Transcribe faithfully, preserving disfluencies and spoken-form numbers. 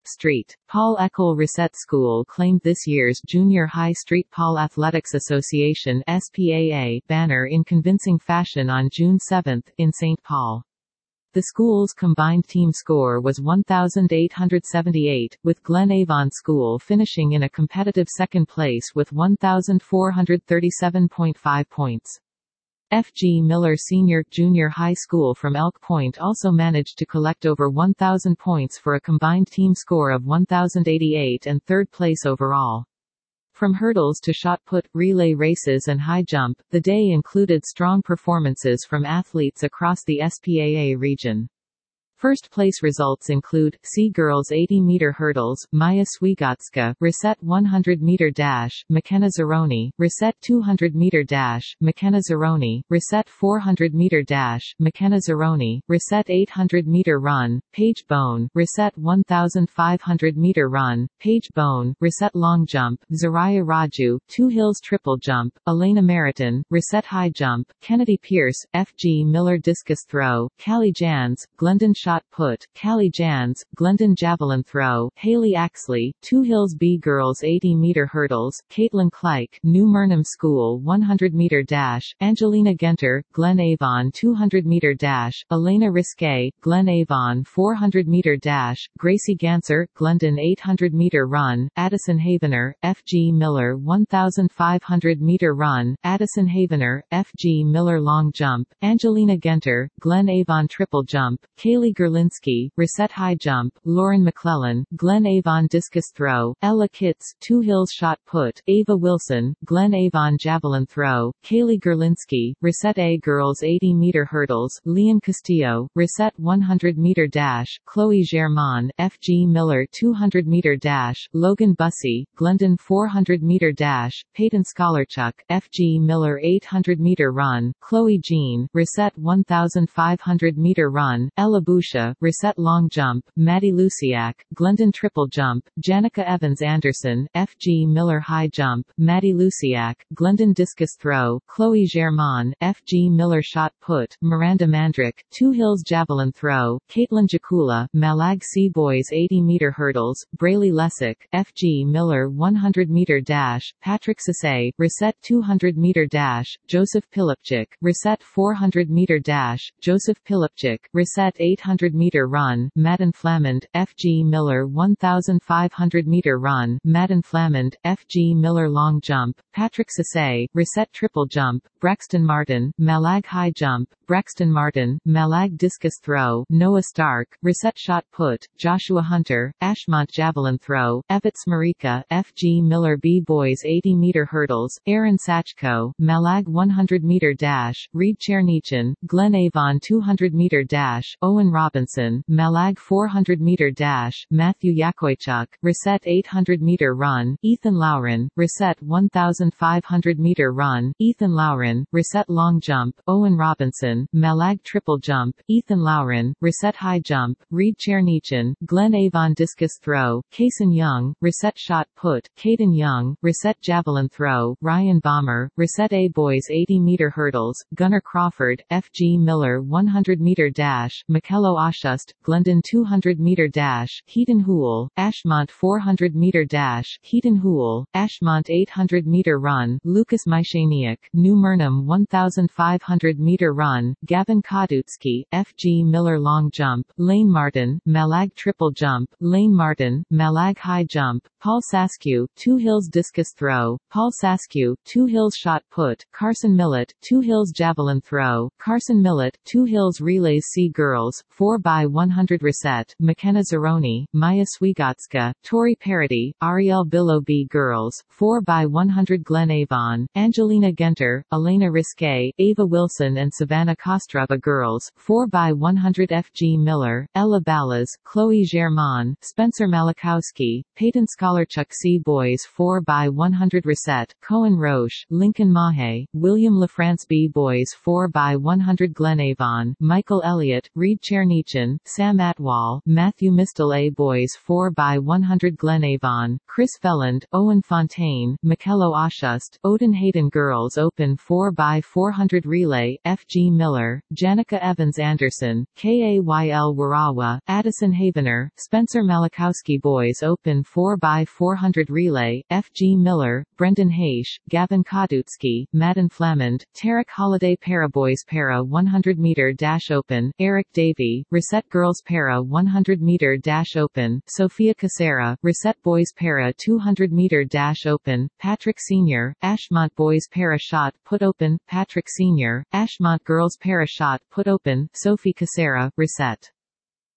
Street. Paul Ecole Recette School claimed this year's Junior High Street Paul Athletics Association S P A A banner in convincing fashion on June seventh, in Saint Paul. The school's combined team score was one thousand eight hundred seventy-eight, with Glen Avon School finishing in a competitive second place with one thousand four hundred thirty-seven point five points. F G Miller Senior Junior High School from Elk Point also managed to collect over one thousand points for a combined team score of one thousand eighty-eight and third place overall. From hurdles to shot put, relay races and high jump, the day included strong performances from athletes across the S P A A region. First place results include C Girls eighty meter hurdles, Maya Swigotska, Recette one hundred meter dash, McKenna Zeroni, Recette two hundred meter dash, McKenna Zeroni, Recette four hundred meter dash, McKenna Zeroni, Recette eight hundred meter run, Paige Bone, Recette fifteen hundred meter run, Paige Bone, Recette long jump, Zariah Raju, Two Hills triple jump, Elena Meriton, Recette high jump, Kennedy Pierce, F G Miller discus throw, Callie Jans, Glendon shot put, Callie Jans, Glendon javelin throw, Haley Axley, Two Hills B Girls eighty meter hurdles, Caitlin Kleik, New Murnham School one hundred meter dash, Angelina Genter, Glen Avon two hundred meter dash, Elena Risque, Glen Avon four hundred meter dash, Gracie Ganser, Glendon eight hundred meter run, Addison Havener, F G Miller fifteen hundred meter run, Addison Havener, F G Miller long jump, Angelina Genter, Glen Avon triple jump, Kaylee Gerlinski, Recette high jump, Lauren McClellan, Glen Avon discus throw, Ella Kitts, Two Hills shot put, Ava Wilson, Glen Avon javelin throw, Kaylee Gerlinski, Recette A Girls eighty meter hurdles, Leon Castillo, Recette one hundred meter dash, Chloe Germain, F G Miller two hundred meter dash, Logan Bussey, Glendon four hundred meter dash, Peyton Scholarchuk, F G Miller eight hundred meter run, Chloe Jean, Recette fifteen hundred meter run, Ella Busha, Recette long jump, Maddie Luciak, Glendon triple jump, Janica Evans Anderson, F G Miller high jump, Maddie Luciak, Glendon discus throw, Chloe Germain, F G Miller shot put, Miranda Mandrick, Two Hills javelin throw, Caitlin Jakula, Malag C Boys eighty meter hurdles, Braylee Lessick, F G Miller one hundred meter dash, Patrick Sasay, Recette two hundred meter dash, Joseph Pilipchik, Recette four hundred meter dash, Joseph Pilipchik, Recette eight hundred meter run, Madden Flamand, F G Miller fifteen hundred meter run, Madden Flamand, F G Miller long jump, Patrick Sasay, Recette triple jump, Braxton Martin, Malag high jump, Braxton Martin, Malag discus throw, Noah Stark, Recette shot put, Joshua Hunter, Ashmont javelin throw, Evitz Marika, F G Miller B Boys eighty meter hurdles, Aaron Sachko, Malag one hundred meter dash, Reed Chernichin, Glen Avon two hundred meter dash, Owen Robinson, Malag four hundred meter dash, Matthew Yakoychuk, Recette eight hundred meter run, Ethan Lowren, Recette fifteen hundred meter run, Ethan Lowren, Recette long jump, Owen Robinson, Malag triple jump, Ethan Lowren, Recette high jump, Reed Chernichin, Glen Avon discus throw, Kaysen Young, Recette shot put, Caden Young, Recette javelin throw, Ryan Bomber, Recette A Boys eighty meter hurdles, Gunnar Crawford, F G Miller one hundred meter dash, Mikello Ashust, Glendon two hundred meter dash, Heaton Houle, Ashmont four hundred meter dash, Heaton Houle, Ashmont eight hundred meter run, Lucas Myshaniak, New Murnham fifteen hundred meter run, Gavin Kodutsky, F G Miller long jump, Lane Martin, Malag triple jump, Lane Martin, Malag high jump, Paul Saskew, Two Hills discus throw, Paul Saskew, Two Hills shot put, Carson Millett, Two Hills javelin throw, Carson Millett, Two Hills relays C Girls, four by one hundred Recette, McKenna Zeroni, Maya Swigotska, Tori Parity, Ariel Billow B Girls, four by one hundred Glen Avon, Angelina Genter, Elena Risque, Ava Wilson and Savannah Kostrova Girls, four by one hundred F G Miller, Ella Ballas, Chloe Germain, Spencer Malakowski, Peyton Scholarchuk C Boys four by one hundred Recette, Cohen Roche, Lincoln Mahe, William LaFrance B Boys four by one hundred Glen Avon, Michael Elliott, Reed Cherny Carnichin, Sam Atwal, Matthew Mistel. A boys four by one hundred Glenavon, Chris Felland, Owen Fontaine, Mikello Ashust, Odin Hayden. Girls Open four by four hundred Relay, F G Miller, Janica Evans Anderson, K A Y L Warawa, Addison Havener, Spencer Malakowski. Boys Open four by four hundred Relay, F G Miller, Brendan Haish, Gavin Kodutsky, Madden Flamand, Tarek Holiday. Para Boys Para one hundred meter Dash Open, Eric Davey, Reset Girls Para one hundred meter Dash Open, Sophia Casera, Reset Boys Para two hundred meter Dash Open, Patrick Senior, Ashmont Boys Para Shot Put Open, Patrick Senior, Ashmont Girls Para Shot Put Open, Sophie Casera, Reset.